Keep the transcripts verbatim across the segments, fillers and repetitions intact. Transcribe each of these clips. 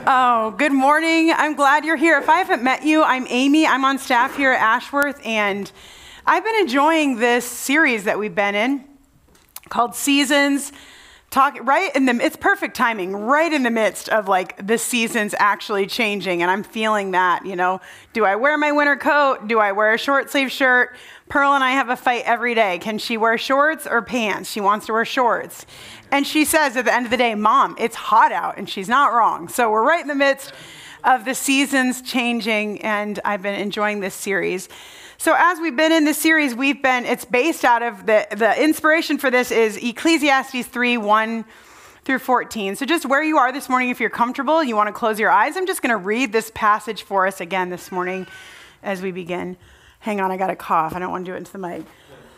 Oh, good morning. I'm glad you're here. If I haven't met you, I'm Amy. I'm on staff here at Ashworth, and I've been enjoying this series that we've been in called Seasons. Talk right in the, it's perfect timing, right in the midst of like the seasons actually changing, and I'm feeling that, you know. Do I wear my winter coat? Do I wear a short sleeve shirt? Pearl and I have a fight every day. Can she wear shorts or pants? She wants to wear shorts. And she says at the end of the day, Mom, it's hot out, and she's not wrong. So we're right in the midst of the seasons changing, and I've been enjoying this series. So as we've been in this series, we've been, it's based out of, the, the inspiration for this is Ecclesiastes three, one through fourteen. So just where you are this morning, if you're comfortable, you want to close your eyes, I'm just going to read this passage for us again this morning as we begin. Hang on, I got a cough. I don't want to do it into the mic.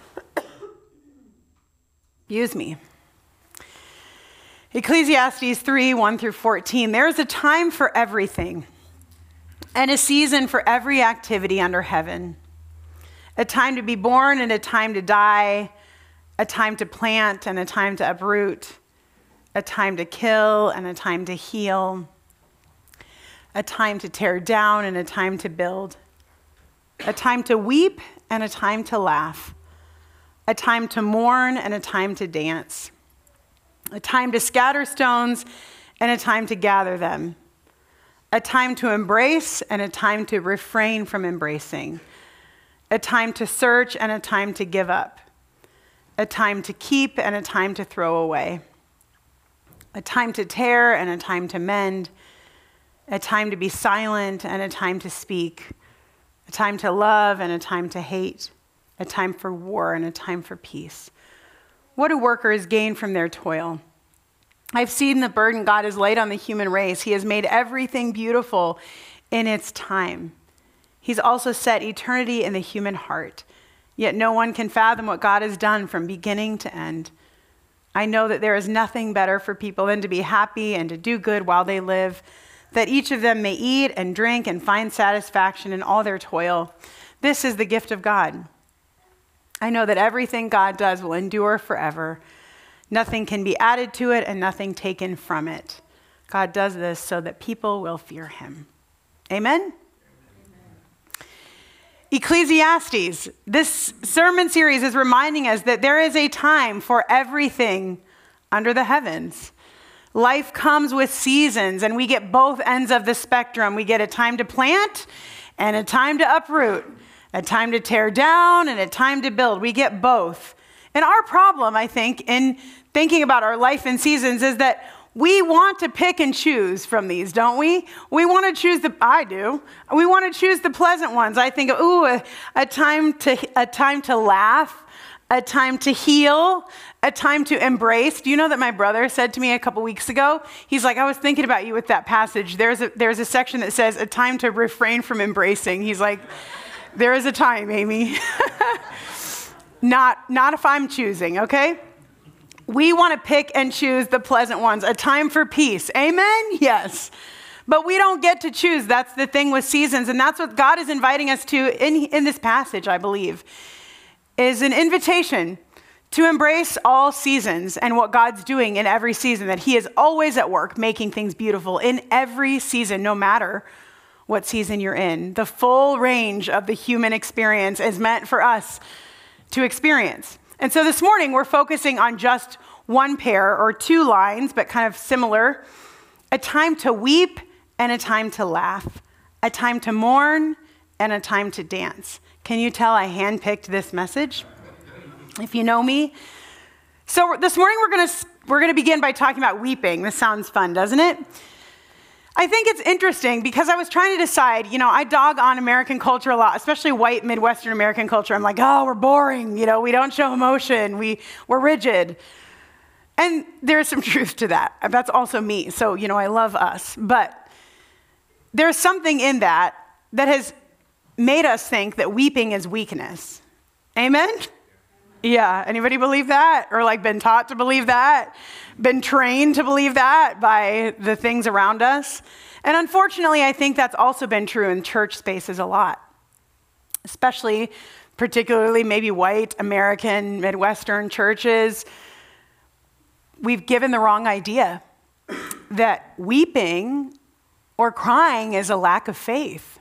Excuse me. Ecclesiastes three, one through fourteen. There is a time for everything, and a season for every activity under heaven. A time to be born and a time to die, a time to plant and a time to uproot, a time to kill and a time to heal, a time to tear down and a time to build, a time to weep and a time to laugh, a time to mourn and a time to dance, a time to scatter stones and a time to gather them, a time to embrace and a time to refrain from embracing, a time to search and a time to give up, a time to keep and a time to throw away, a time to tear and a time to mend, a time to be silent and a time to speak, a time to love and a time to hate, a time for war and a time for peace. What do workers gain from their toil? I've seen the burden God has laid on the human race. He has made everything beautiful in its time. He's also set eternity in the human heart. Yet no one can fathom what God has done from beginning to end. I know that there is nothing better for people than to be happy and to do good while they live, that each of them may eat and drink and find satisfaction in all their toil. This is the gift of God. I know that everything God does will endure forever. Nothing can be added to it and nothing taken from it. God does this so that people will fear him. Amen? Ecclesiastes, this sermon series is reminding us that there is a time for everything under the heavens. Life comes with seasons, and we get both ends of the spectrum. We get a time to plant and a time to uproot, a time to tear down and a time to build. We get both. And our problem, I think, in thinking about our life in seasons is that we want to pick and choose from these, don't we? We want to choose the, I do. We want to choose the pleasant ones. I think, ooh, a, a time to a time to laugh, a time to heal, a time to embrace. Do you know that my brother said to me a couple weeks ago? He's like, I was thinking about you with that passage. There's a there's a section that says a time to refrain from embracing. He's like, there is a time, Amy. not not if I'm choosing, okay? We want to pick and choose the pleasant ones. A time for peace. Amen? Yes. But we don't get to choose. That's the thing with seasons. And that's what God is inviting us to in, in this passage, I believe, is an invitation to embrace all seasons and what God's doing in every season, that he is always at work making things beautiful in every season, no matter what season you're in. The full range of the human experience is meant for us to experience. And so this morning, we're focusing on just one pair or two lines, but kind of similar. A time to weep and a time to laugh. A time to mourn and a time to dance. Can you tell I handpicked this message? If you know me. So this morning, we're going to we're going to begin by talking about weeping. This sounds fun, doesn't it? I think it's interesting because I was trying to decide, you know, I dog on American culture a lot, especially white Midwestern American culture. I'm like, oh, we're boring. You know, we don't show emotion. We, we're rigid. And there's some truth to that. That's also me. So, you know, I love us. But there's something in that that has made us think that weeping is weakness. Amen? Yeah. Anybody believe that? Or like been taught to believe that? Been trained to believe that by the things around us? And unfortunately, I think that's also been true in church spaces a lot, especially particularly maybe white American Midwestern churches. We've given the wrong idea that weeping or crying is a lack of faith.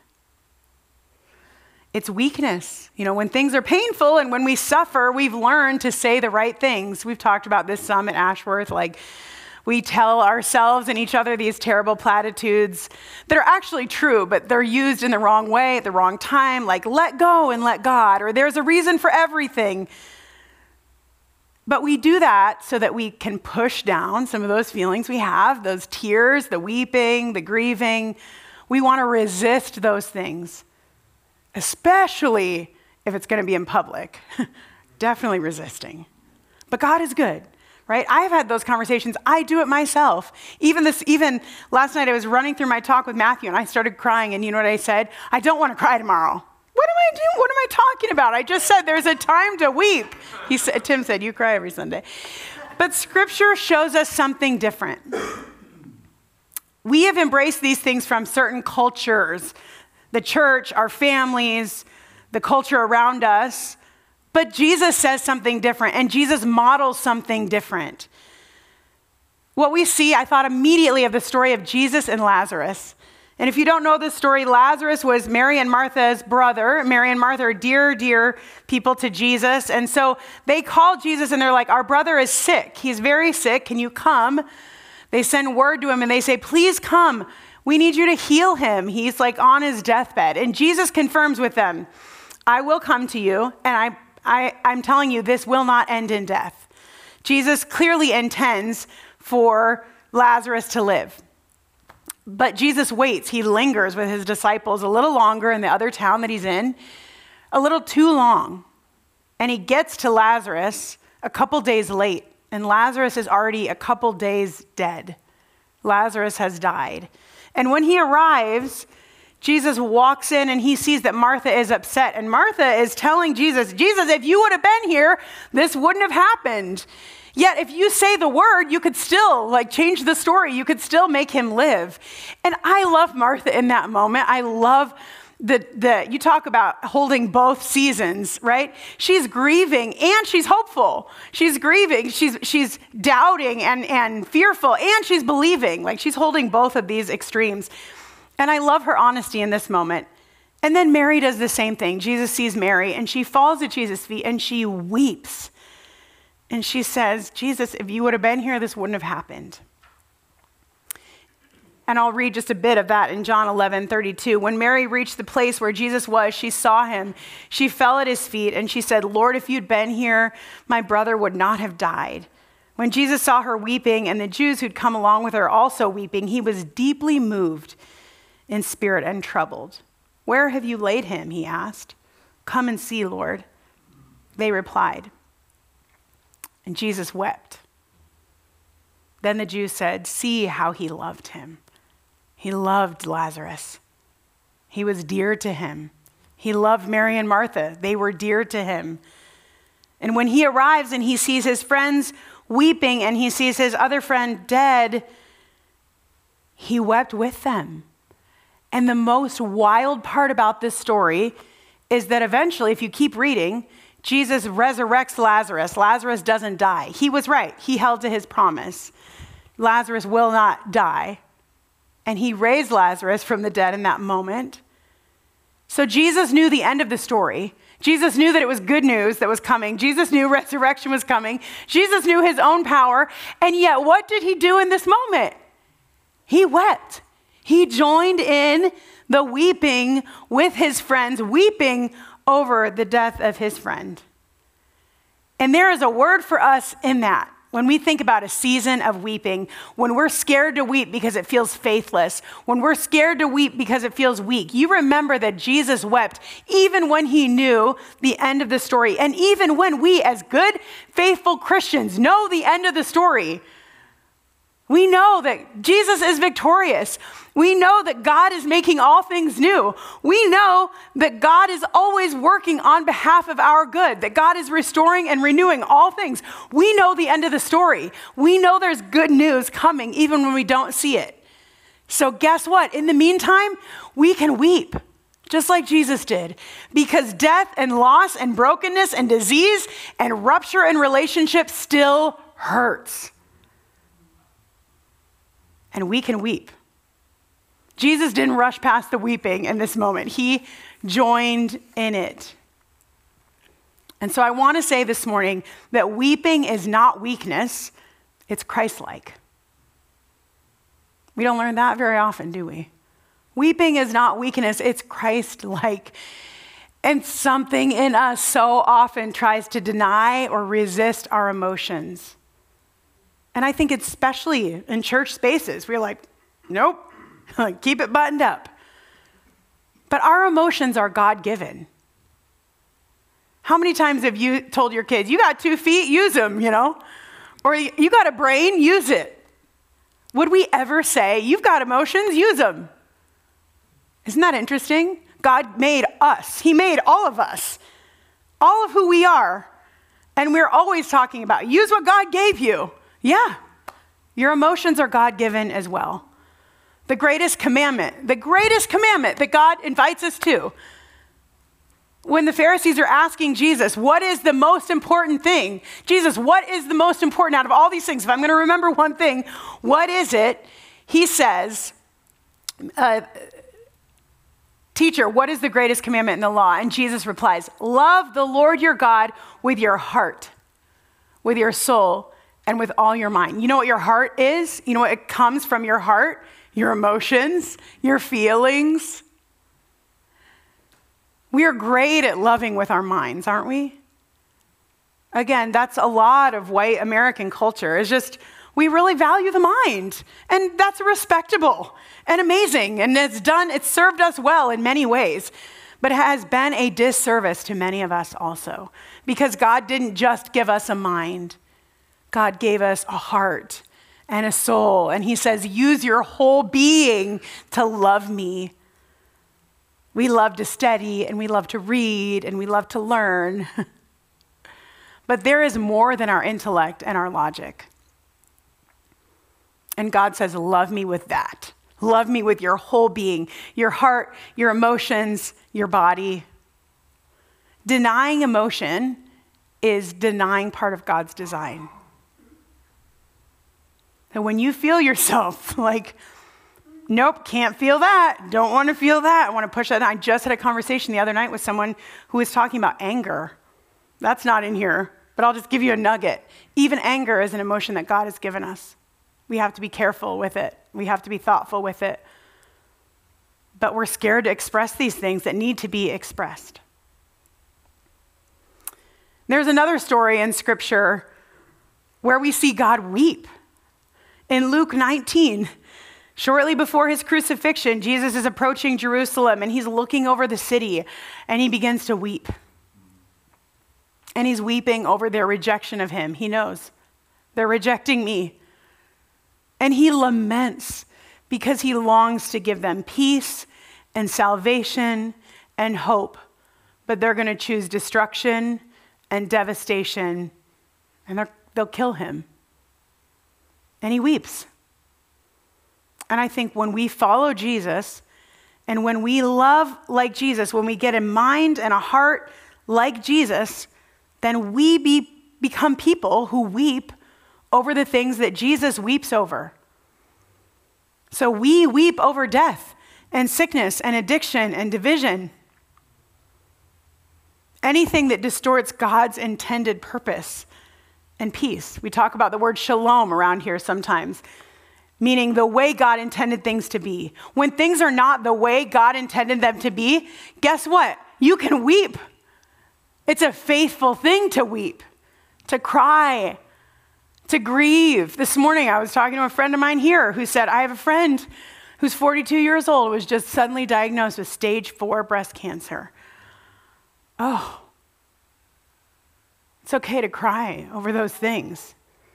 It's weakness. You know, when things are painful and when we suffer, we've learned to say the right things. We've talked about this some at Ashworth, like we tell ourselves and each other these terrible platitudes that are actually true, but they're used in the wrong way at the wrong time, like let go and let God, or there's a reason for everything. But we do that so that we can push down some of those feelings we have, those tears, the weeping, the grieving. We want to resist those things, especially if it's going to be in public. Definitely resisting. But God is good. Right? I've had those conversations. I do it myself. Even this, even last night I was running through my talk with Matthew and I started crying, and you know what I said? I don't want to cry tomorrow. What am I doing? What am I talking about? I just said there's a time to weep. He said, Tim said, you cry every Sunday. But Scripture shows us something different. We have embraced these things from certain cultures, the church, our families, the culture around us. But Jesus says something different, and Jesus models something different. What we see, I thought immediately of the story of Jesus and Lazarus. And if you don't know this story, Lazarus was Mary and Martha's brother. Mary and Martha are dear, dear people to Jesus. And so they call Jesus and they're like, our brother is sick. He's very sick. Can you come? They send word to him and they say, please come. We need you to heal him. He's like on his deathbed. And Jesus confirms with them, I will come to you, and I I, I'm telling you, this will not end in death. Jesus clearly intends for Lazarus to live. But Jesus waits. He lingers with his disciples a little longer in the other town that he's in, a little too long. And he gets to Lazarus a couple days late, and Lazarus is already a couple days dead. Lazarus has died. And when he arrives, Jesus walks in and he sees that Martha is upset. And Martha is telling Jesus, Jesus, if you would have been here, this wouldn't have happened. Yet if you say the word, you could still like change the story. You could still make him live. And I love Martha in that moment. I love the, the you talk about holding both seasons, right? She's grieving and she's hopeful. She's grieving, she's she's doubting and, and fearful, and she's believing. Like she's holding both of these extremes. And I love her honesty in this moment. And then Mary does the same thing. Jesus sees Mary and she falls at Jesus' feet and she weeps. And she says, Jesus, if you would have been here, this wouldn't have happened. And I'll read just a bit of that in John eleven thirty-two. When Mary reached the place where Jesus was, she saw him. She fell at his feet and she said, Lord, if you'd been here, my brother would not have died. When Jesus saw her weeping and the Jews who'd come along with her also weeping, he was deeply moved in spirit and troubled. Where have you laid him? He asked. Come and see, Lord. They replied. And Jesus wept. Then the Jews said, see how he loved him. He loved Lazarus. He was dear to him. He loved Mary and Martha. They were dear to him. And when he arrives and he sees his friends weeping and he sees his other friend dead, he wept with them. And the most wild part about this story is that eventually, if you keep reading, Jesus resurrects Lazarus. Lazarus doesn't die. He was right. He held to his promise. Lazarus will not die. And he raised Lazarus from the dead in that moment. So Jesus knew the end of the story. Jesus knew that it was good news that was coming. Jesus knew resurrection was coming. Jesus knew his own power. And yet, what did he do in this moment? He wept. He joined in the weeping with his friends, weeping over the death of his friend. And there is a word for us in that. When we think about a season of weeping, when we're scared to weep because it feels faithless, when we're scared to weep because it feels weak, you remember that Jesus wept even when he knew the end of the story. And even when we, as good, faithful Christians, know the end of the story, we know that Jesus is victorious. We know that God is making all things new. We know that God is always working on behalf of our good, that God is restoring and renewing all things. We know the end of the story. We know there's good news coming even when we don't see it. So guess what? In the meantime, we can weep just like Jesus did, because death and loss and brokenness and disease and rupture in relationships still hurts. And we can weep. Jesus didn't rush past the weeping in this moment. He joined in it. And so I want to say this morning that weeping is not weakness, it's Christ-like. We don't learn that very often, do we? Weeping is not weakness, it's Christ-like. And something in us so often tries to deny or resist our emotions. And I think especially in church spaces, we're like, nope, keep it buttoned up. But our emotions are God-given. How many times have you told your kids, you got two feet, use them, you know? Or you got a brain, use it. Would we ever say, you've got emotions, use them? Isn't that interesting? God made us. He made all of us, all of who we are. And we're always talking about, use what God gave you. Yeah, your emotions are God-given as well. The greatest commandment, the greatest commandment that God invites us to. When the Pharisees are asking Jesus, what is the most important thing? Jesus, what is the most important out of all these things? If I'm going to remember one thing, what is it? He says, uh, teacher, what is the greatest commandment in the law? And Jesus replies, love the Lord your God with your heart, with your soul, and with all your mind. You know what your heart is? You know what it comes from your heart? Your emotions, your feelings. We are great at loving with our minds, aren't we? Again, that's a lot of white American culture. It's just, we really value the mind. And that's respectable and amazing. And it's done, it's served us well in many ways. But it has been a disservice to many of us also. Because God didn't just give us a mind. God gave us a heart and a soul. And he says, use your whole being to love me. We love to study, and we love to read, and we love to learn. But there is more than our intellect and our logic. And God says, love me with that. Love me with your whole being, your heart, your emotions, your body. Denying emotion is denying part of God's design. And when you feel yourself like, nope, can't feel that. Don't want to feel that. I want to push that. I just had a conversation the other night with someone who was talking about anger. That's not in here, but I'll just give you a nugget. Even anger is an emotion that God has given us. We have to be careful with it. We have to be thoughtful with it. But we're scared to express these things that need to be expressed. There's another story in Scripture where we see God weep. In Luke nineteen, shortly before his crucifixion, Jesus is approaching Jerusalem and he's looking over the city and he begins to weep. And he's weeping over their rejection of him. He knows they're rejecting me. And he laments because he longs to give them peace and salvation and hope. But they're going to choose destruction and devastation, and they'll kill him. And he weeps. And I think when we follow Jesus and when we love like Jesus, when we get a mind and a heart like Jesus, then we be, become people who weep over the things that Jesus weeps over. So we weep over death and sickness and addiction and division. Anything that distorts God's intended purpose and peace. We talk about the word shalom around here sometimes, meaning the way God intended things to be. When things are not the way God intended them to be, guess what? You can weep. It's a faithful thing to weep, to cry, to grieve. This morning I was talking to a friend of mine here who said, I have a friend who's forty-two years old, was just suddenly diagnosed with stage four breast cancer. Oh, it's okay to cry over those things.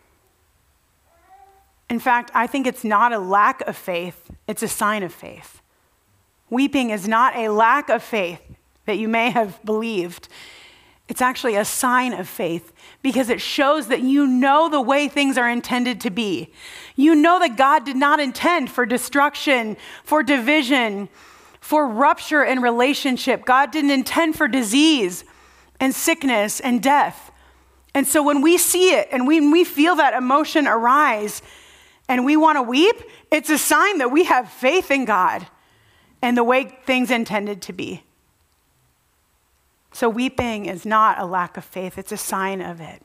In fact, I think it's not a lack of faith, it's a sign of faith. Weeping is not a lack of faith that you may have believed. It's actually a sign of faith because it shows that you know the way things are intended to be. You know that God did not intend for destruction, for division, for rupture in relationship. God didn't intend for disease and sickness and death. And so when we see it and when we feel that emotion arise, and we want to weep, it's a sign that we have faith in God and the way things intended to be. So weeping is not a lack of faith, it's a sign of it.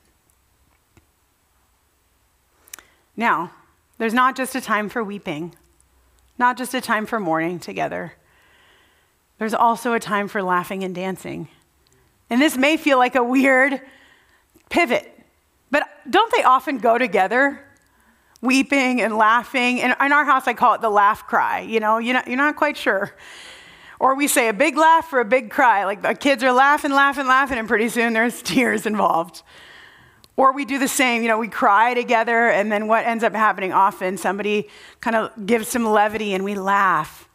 Now, there's not just a time for weeping, not just a time for mourning together. There's also a time for laughing and dancing. And this may feel like a weird pivot, but don't they often go together? Weeping and laughing. In, in our house, I call it the laugh cry. You know, you're not, you're not quite sure. Or we say a big laugh or a big cry. Like the kids are laughing, laughing, laughing, and pretty soon there's tears involved. Or we do the same, you know, we cry together, and then what ends up happening often, somebody kind of gives some levity and we laugh.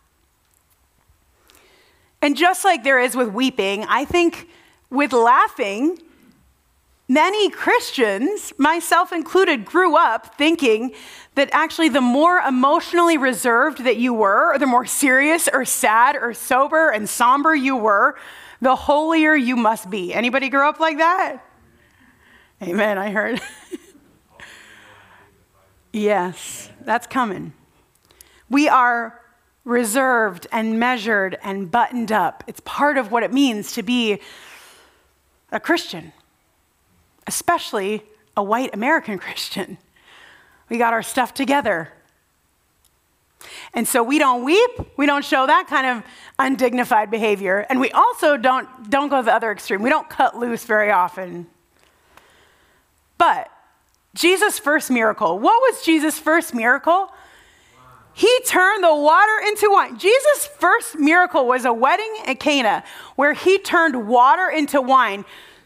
And just like there is with weeping, I think with laughing, many Christians, myself included, grew up thinking that actually the more emotionally reserved that you were, or the more serious or sad or sober and somber you were, the holier you must be. Anybody grow up like that? Amen, I heard. Yes, that's coming. We are reserved and measured and buttoned up. It's part of what it means to be a Christian, especially a white American Christian. We got our stuff together. And so we don't weep, we don't show that kind of undignified behavior, and we also don't, don't go to the other extreme. We don't cut loose very often. But Jesus' first miracle, what was Jesus' first miracle? He turned the water into wine. Jesus' first miracle was a wedding at Cana where he turned water into wine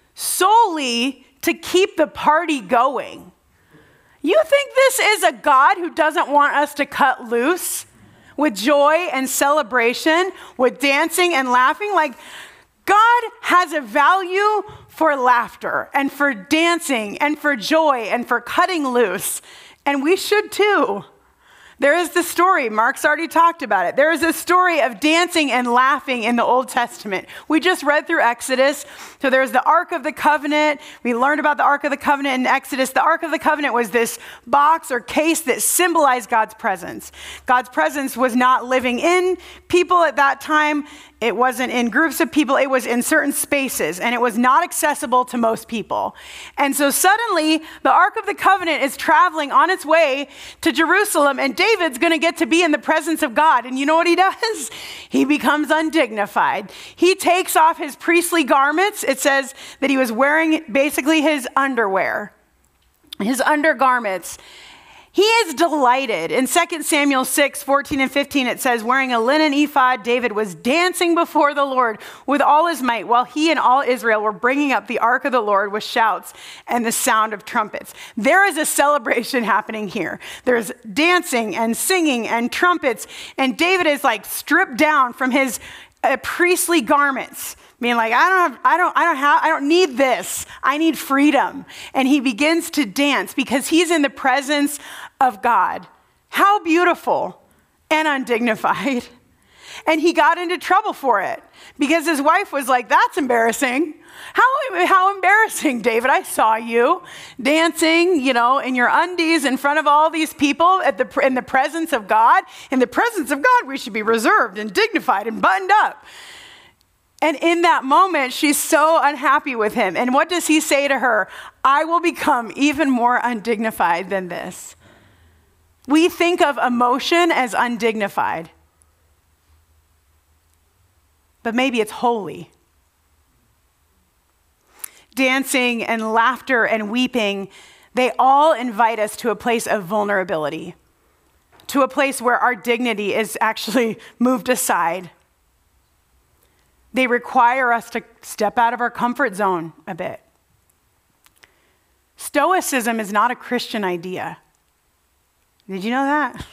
solely to keep the party going. You think this is a God who doesn't want us to cut loose with joy and celebration, with dancing and laughing? Like, God has a value for laughter and for dancing and for joy and for cutting loose, and we should too. There is the story, Mark's already talked about it. There is a story of dancing and laughing in the Old Testament. We just read through Exodus. So there's the Ark of the Covenant. We learned about the Ark of the Covenant in Exodus. The Ark of the Covenant was this box or case that symbolized God's presence. God's presence was not living in people at that time. It wasn't in groups of people. It was in certain spaces, and it was not accessible to most people. And so suddenly, the Ark of the Covenant is traveling on its way to Jerusalem, and David's going to get to be in the presence of God. And you know what he does? He becomes undignified. He takes off his priestly garments. It says that he was wearing basically his underwear, his undergarments. He is delighted. In Second Samuel six, fourteen and fifteen, it says, wearing a linen ephod, David was dancing before the Lord with all his might, while he and all Israel were bringing up the ark of the Lord with shouts and the sound of trumpets. There is a celebration happening here. There's dancing and singing and trumpets, and David is like stripped down from his uh, priestly garments, being like, I don't have, I don't, I don't have, I don't need this. I need freedom. And he begins to dance because he's in the presence of God. How beautiful and undignified. And he got into trouble for it because his wife was like, that's embarrassing. How, how embarrassing, David. I saw you dancing, you know, in your undies in front of all these people at the, in the presence of God. In the presence of God, we should be reserved and dignified and buttoned up. And in that moment, she's so unhappy with him. And what does he say to her? I will become even more undignified than this. We think of emotion as undignified. But maybe it's holy. Dancing and laughter and weeping, they all invite us to a place of vulnerability, to a place where our dignity is actually moved aside. They require us to step out of our comfort zone a bit. Stoicism is not a Christian idea. Did you know that?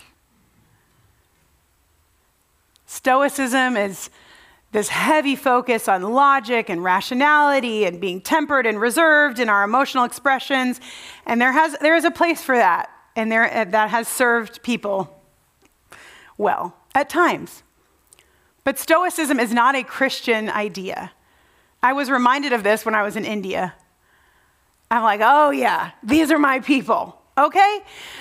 Stoicism is this heavy focus on logic and rationality and being tempered and reserved in our emotional expressions. And there has there is a place for that, and there that has served people well at times. But Stoicism is not a Christian idea. I was reminded of this when I was in India. I'm like, oh yeah, these are my people, okay?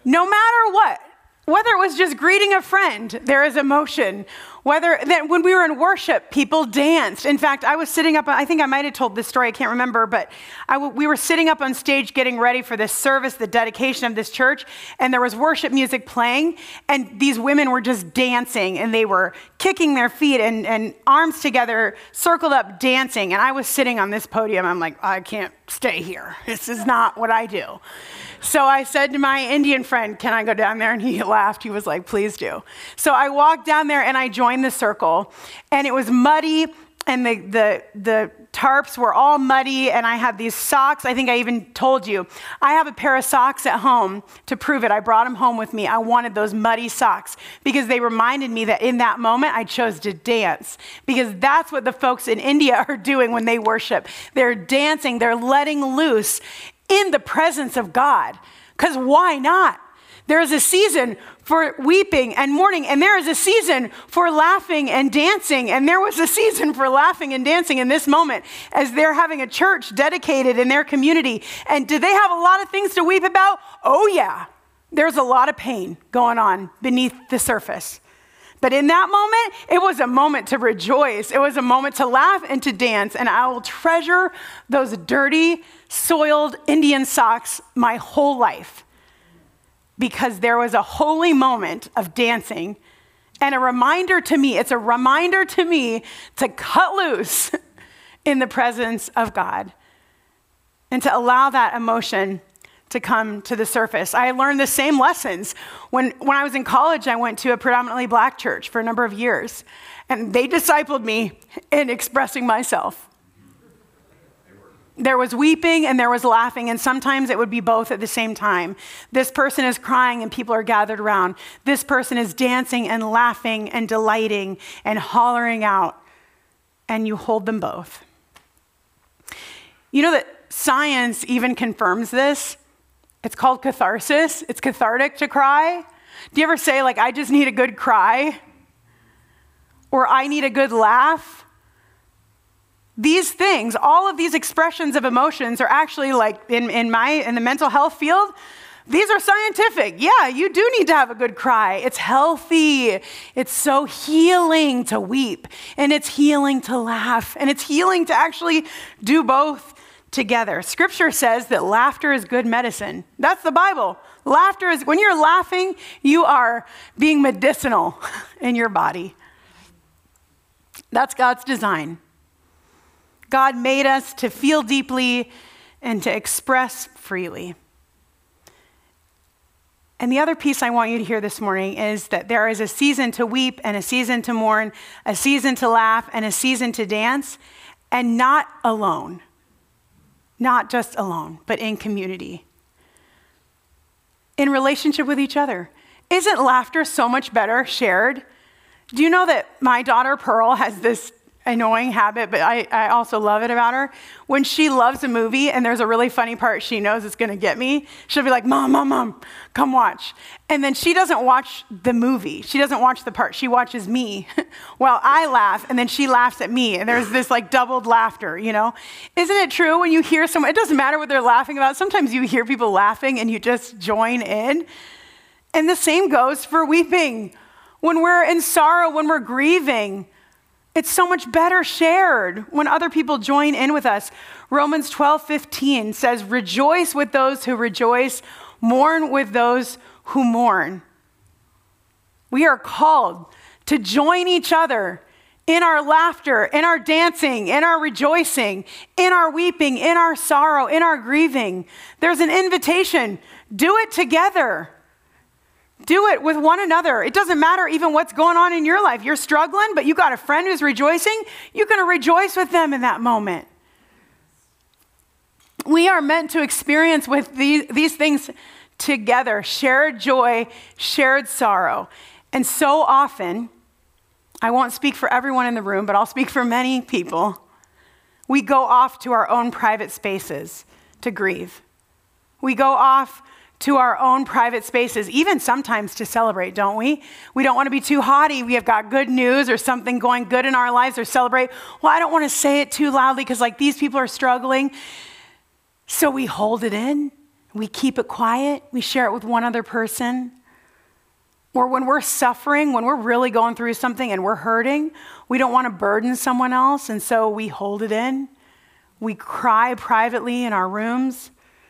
No matter what, whether it was just greeting a friend, there is emotion. Whether that when we were in worship, people danced. In fact, I was sitting up, I think I might have told this story, I can't remember, but I w- we were sitting up on stage getting ready for this service, the dedication of this church, and there was worship music playing, and these women were just dancing, and they were kicking their feet and, and arms together, circled up, dancing, and I was sitting on this podium. I'm like, I can't stay here. This is not what I do. So I said to my Indian friend, can I go down there? And he laughed. He was like, please do. So I walked down there and I joined the circle, and it was muddy, and the, the, the tarps were all muddy, and I had these socks. I think I even told you, I have a pair of socks at home to prove it. I brought them home with me. I wanted those muddy socks because they reminded me that in that moment I chose to dance, because that's what the folks in India are doing when they worship. They're dancing. They're letting loose in the presence of God, because why not? There is a season for weeping and mourning, and there is a season for laughing and dancing, and there was a season for laughing and dancing in this moment as they're having a church dedicated in their community. And do they have a lot of things to weep about? Oh yeah, there's a lot of pain going on beneath the surface. But in that moment, it was a moment to rejoice. It was a moment to laugh and to dance. And I will treasure those dirty, soiled Indian socks my whole life, because there was a holy moment of dancing and a reminder to me, it's a reminder to me to cut loose in the presence of God and to allow that emotion to come to the surface. I learned the same lessons. When, when I was in college, I went to a predominantly black church for a number of years, and they discipled me in expressing myself. There was weeping and there was laughing, and sometimes it would be both at the same time. This person is crying and people are gathered around. This person is dancing and laughing and delighting and hollering out, and you hold them both. You know that science even confirms this? It's called catharsis. It's cathartic to cry. Do you ever say, like, I just need a good cry? Or I need a good laugh? These things, all of these expressions of emotions are actually, like, in, in my, in the mental health field, these are scientific. Yeah, you do need to have a good cry. It's healthy. It's so healing to weep, and it's healing to laugh, and it's healing to actually do both together. Scripture says that laughter is good medicine. That's the Bible. Laughter is, when you're laughing, you are being medicinal in your body. That's God's design. God made us to feel deeply and to express freely. And the other piece I want you to hear this morning is that there is a season to weep and a season to mourn, a season to laugh and a season to dance, and not alone. Not just alone, but in community. In relationship with each other. Isn't laughter so much better shared? Do you know that my daughter Pearl has this annoying habit, but I, I also love it about her? When she loves a movie and there's a really funny part she knows it's going to get me, she'll be like, Mom, Mom, Mom, come watch. And then she doesn't watch the movie. She doesn't watch the part. She watches me while I laugh, and then she laughs at me. And there's this like doubled laughter, you know? Isn't it true when you hear someone, it doesn't matter what they're laughing about. Sometimes you hear people laughing and you just join in. And the same goes for weeping. When we're in sorrow, when we're grieving, it's so much better shared when other people join in with us. Romans twelve fifteen says, rejoice with those who rejoice, mourn with those who mourn. We are called to join each other in our laughter, in our dancing, in our rejoicing, in our weeping, in our sorrow, in our grieving. There's an invitation. Do it together. Do it with one another. It doesn't matter even what's going on in your life. You're struggling, but you got a friend who's rejoicing. You're going to rejoice with them in that moment. We are meant to experience with these, these things together, shared joy, shared sorrow. And so often, I won't speak for everyone in the room, but I'll speak for many people, we go off to our own private spaces to grieve. We go off to our own private spaces, even sometimes to celebrate, don't we? We don't want to be too haughty. We have got good news or something going good in our lives, or celebrate. Well, I don't want to say it too loudly because like these people are struggling. So we hold it in. We keep it quiet. We share it with one other person. Or when we're suffering, when we're really going through something and we're hurting, we don't want to burden someone else, and so we hold it in. We cry privately in our rooms.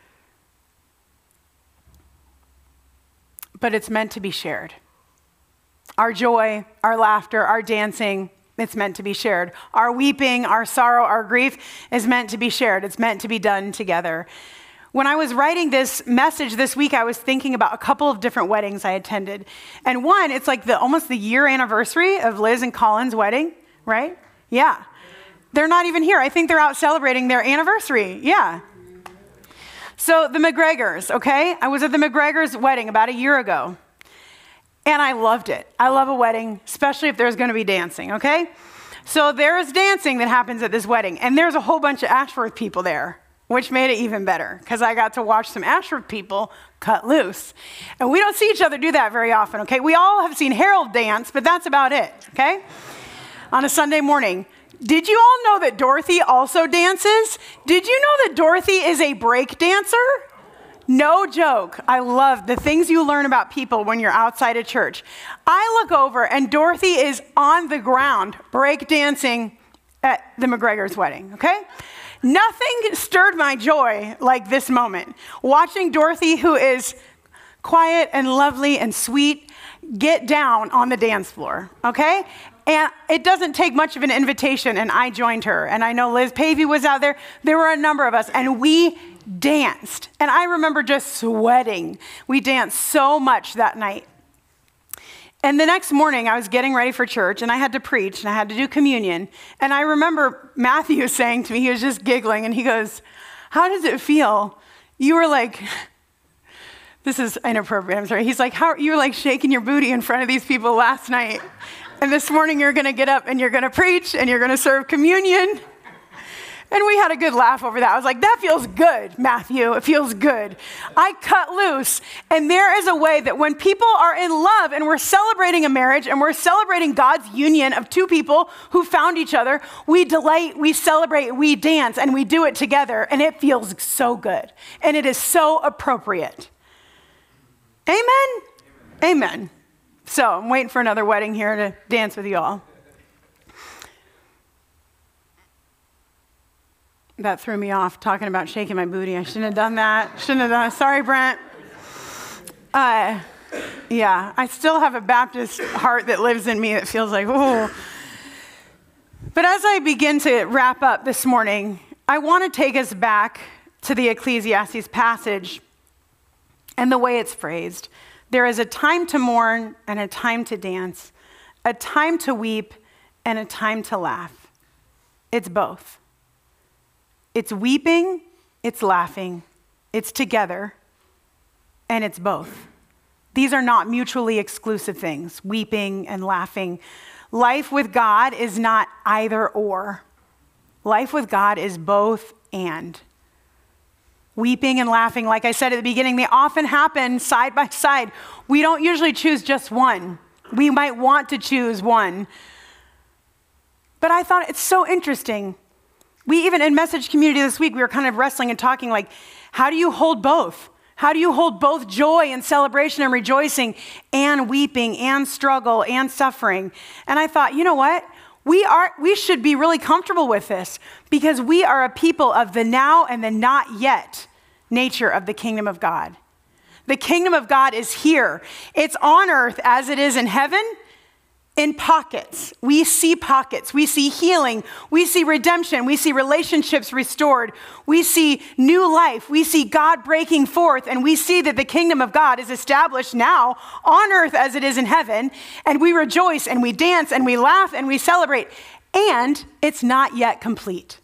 But it's meant to be shared. Our joy, our laughter, our dancing, it's meant to be shared. Our weeping, our sorrow, our grief is meant to be shared. It's meant to be done together. When I was writing this message this week, I was thinking about a couple of different weddings I attended. And one, it's like the almost the year anniversary of Liz and Colin's wedding, right? Yeah. They're not even here. I think they're out celebrating their anniversary. Yeah. So the McGregors, okay? I was at the McGregors' wedding about a year ago. And I loved it. I love a wedding, especially if there's going to be dancing, okay? So there's dancing that happens at this wedding. And there's a whole bunch of Ashworth people there, which made it even better because I got to watch some Ashworth people cut loose. And we don't see each other do that very often, okay? We all have seen Harold dance, but that's about it, okay? On a Sunday morning. Did you all know that Dorothy also dances? Did you know that Dorothy is a break dancer? No joke. I love the things you learn about people when you're outside of church. I look over and Dorothy is on the ground break dancing at the McGregor's wedding, okay? Nothing stirred my joy like this moment. Watching Dorothy, who is quiet and lovely and sweet, get down on the dance floor, okay? And it doesn't take much of an invitation, and I joined her. And I know Liz Pavey was out there. There were a number of us, and we danced. And I remember just sweating. We danced so much that night. And the next morning, I was getting ready for church, and I had to preach, and I had to do communion. And I remember Matthew saying to me, he was just giggling, and he goes, "How does it feel? You were like," this is inappropriate, I'm sorry. He's like, "How you were like shaking your booty in front of these people last night. And this morning, you're going to get up, and you're going to preach, and you're going to serve communion." And we had a good laugh over that. I was like, "That feels good, Matthew. It feels good." I cut loose. And there is a way that when people are in love and we're celebrating a marriage and we're celebrating God's union of two people who found each other, we delight, we celebrate, we dance, and we do it together. And it feels so good. And it is so appropriate. Amen? Amen. Amen. So I'm waiting for another wedding here to dance with you all. That threw me off, talking about shaking my booty. I shouldn't have done that. Shouldn't have done it. Sorry, Brent. Uh, yeah, I still have a Baptist heart that lives in me that feels like, oh. But as I begin to wrap up this morning, I want to take us back to the Ecclesiastes passage and the way it's phrased. There is a time to mourn and a time to dance, a time to weep and a time to laugh. It's both. It's weeping, it's laughing, it's together, and it's both. These are not mutually exclusive things, weeping and laughing. Life with God is not either or. Life with God is both and. Weeping and laughing, like I said at the beginning, they often happen side by side. We don't usually choose just one. We might want to choose one. But I thought it's so interesting. We even, in message community this week, we were kind of wrestling and talking like, how do you hold both? How do you hold both joy and celebration and rejoicing and weeping and struggle and suffering? And I thought, you know what? We are, we should be really comfortable with this because we are a people of the now and the not yet nature of the kingdom of God. The kingdom of God is here. It's on earth as it is in heaven. In pockets. We see pockets. We see healing. We see redemption. We see relationships restored. We see new life. We see God breaking forth. And we see that the kingdom of God is established now on earth as it is in heaven. And we rejoice and we dance and we laugh and we celebrate. And it's not yet complete.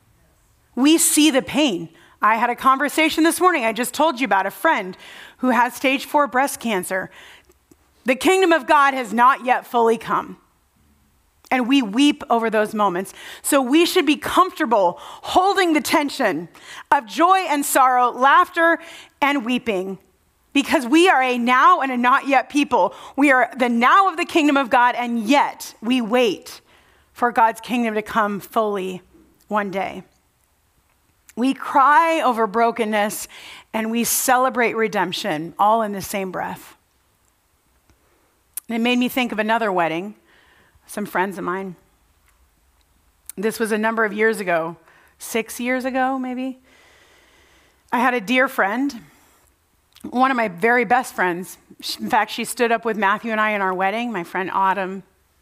We see the pain. I had a conversation this morning. I just told you about a friend who has stage four breast cancer. The kingdom of God has not yet fully come. And we weep over those moments. So we should be comfortable holding the tension of joy and sorrow, laughter and weeping. Because we are a now and a not yet people. We are the now of the kingdom of God, and yet we wait for God's kingdom to come fully one day. We cry over brokenness and we celebrate redemption all in the same breath. And it made me think of another wedding, some friends of mine. This was a number of years ago, six years ago maybe. I had a dear friend, one of my very best friends. In fact, she stood up with Matthew and I in our wedding, my friend Autumn.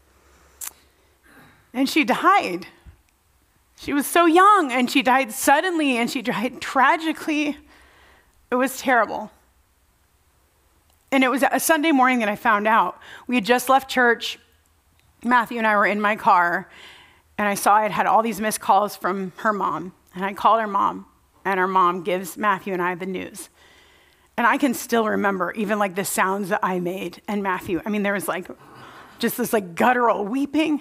And she died. She was so young, and she died suddenly, and she died tragically. It was terrible. And it was a Sunday morning that I found out. We had just left church. Matthew and I were in my car, and I saw I had had all these missed calls from her mom. And I called her mom, and her mom gives Matthew and I the news. And I can still remember even like the sounds that I made and Matthew. I mean, there was like just this like guttural weeping.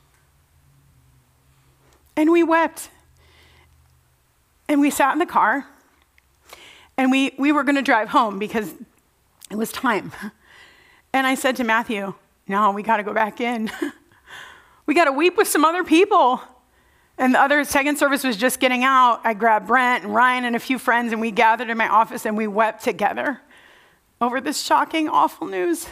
And we wept. And we sat in the car. And we, we were going to drive home because it was time. And I said to Matthew, no, we got to go back in. We got to weep with some other people. And the other second service was just getting out. I grabbed Brent and Ryan and a few friends, and we gathered in my office and we wept together over this shocking, awful news.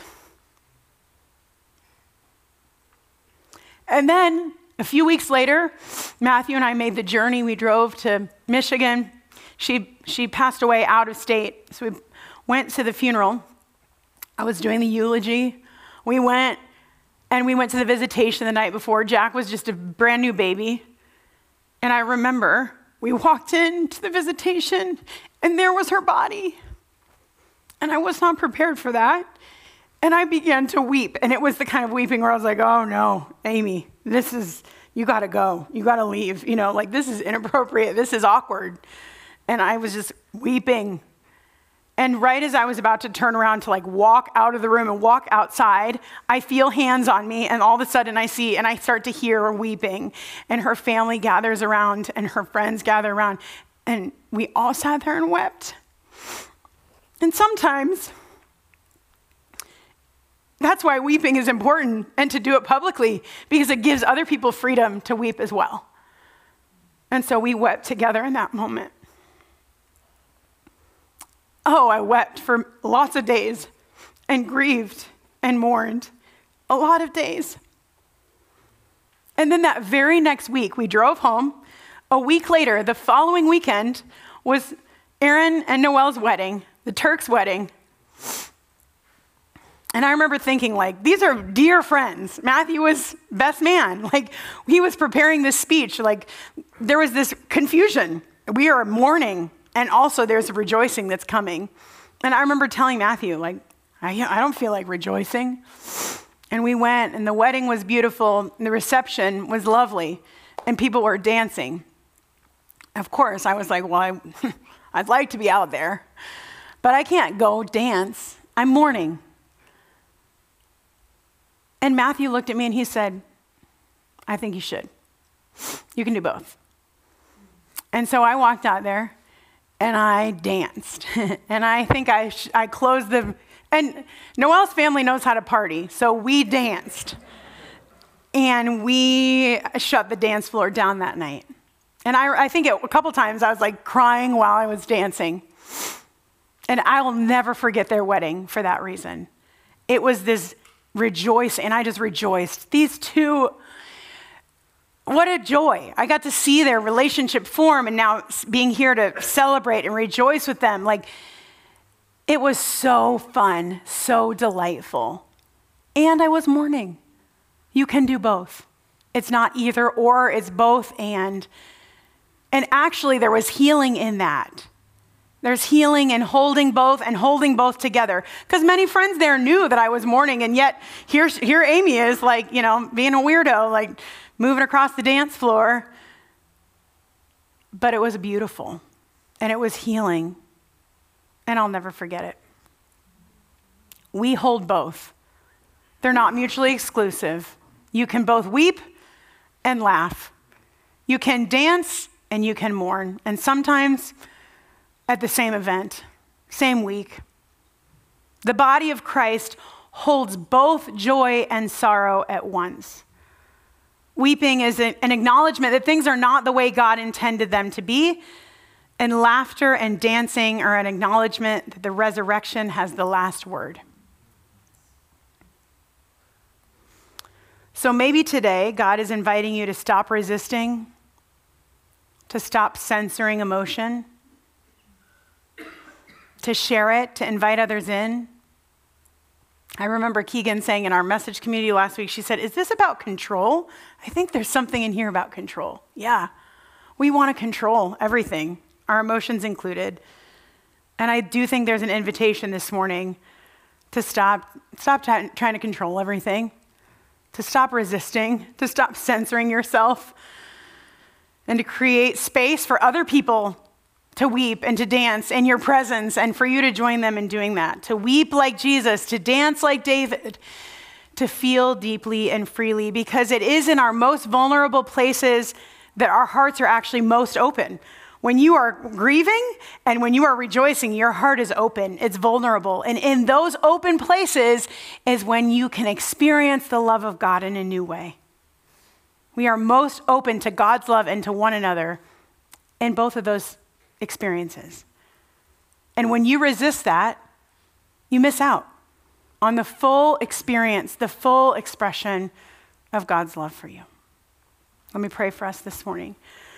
And then a few weeks later, Matthew and I made the journey. We drove to Michigan. She, she passed away out of state. So we went to the funeral. I was doing the eulogy. We went, and we went to the visitation the night before. Jack was just a brand new baby. And I remember we walked into the visitation, and there was her body. And I was not prepared for that. And I began to weep. And it was the kind of weeping where I was like, oh no, Amy, this is, you gotta go. You gotta leave. You know, like this is inappropriate. This is awkward. And I was just weeping. And right as I was about to turn around to like walk out of the room and walk outside, I feel hands on me, and all of a sudden I see, and I start to hear her weeping, and her family gathers around, and her friends gather around, and we all sat there and wept. And sometimes, that's why weeping is important, and to do it publicly, because it gives other people freedom to weep as well. And so we wept together in that moment. Oh, I wept for lots of days and grieved and mourned a lot of days. And then that very next week, we drove home. A week later, the following weekend, was Aaron and Noelle's wedding, the Turk's wedding. And I remember thinking, like, these are dear friends. Matthew was best man. Like, he was preparing this speech. Like, there was this confusion. We are mourning. And also there's a rejoicing that's coming. And I remember telling Matthew, like, I, I don't feel like rejoicing. And we went, and the wedding was beautiful, and the reception was lovely, and people were dancing. Of course, I was like, well, I, I'd like to be out there, but I can't go dance. I'm mourning. And Matthew looked at me and he said, I think you should. You can do both. And so I walked out there. And I danced. And I think I sh- I closed the, and Noelle's family knows how to party, so we danced. And we shut the dance floor down that night. And I, I think it, a couple times I was like crying while I was dancing. And I will never forget their wedding for that reason. It was this rejoice, and I just rejoiced. These two, what a joy. I got to see their relationship form, and now being here to celebrate and rejoice with them. Like, it was so fun, so delightful. And I was mourning. You can do both. It's not either or, it's both and. And actually, there was healing in that. There's healing in holding both and holding both together. Because many friends there knew that I was mourning, and yet here, here Amy is, like, you know, being a weirdo, like, moving across the dance floor. But it was beautiful, and it was healing, and I'll never forget it. We hold both. They're not mutually exclusive. You can both weep and laugh. You can dance and you can mourn, and sometimes at the same event, same week. The body of Christ holds both joy and sorrow at once. Weeping is an acknowledgement that things are not the way God intended them to be, And laughter and dancing are an acknowledgement that the resurrection has the last word. So maybe today, God is inviting you to stop resisting, to stop censoring emotion, to share it, to invite others in. I remember Keegan saying in our message community last week, she said, is this about control? I think there's something in here about control. Yeah, we want to control everything, our emotions included. And I do think there's an invitation this morning to stop, stop t- trying to control everything, to stop resisting, to stop censoring yourself, and to create space for other people to weep and to dance in your presence, and for you to join them in doing that, to weep like Jesus, to dance like David, to feel deeply and freely, because it is in our most vulnerable places that our hearts are actually most open. When you are grieving and when you are rejoicing, your heart is open, it's vulnerable. And in those open places is when you can experience the love of God in a new way. We are most open to God's love and to one another in both of those experiences. And when you resist that, you miss out on the full experience, the full expression of God's love for you. Let me pray for us this morning.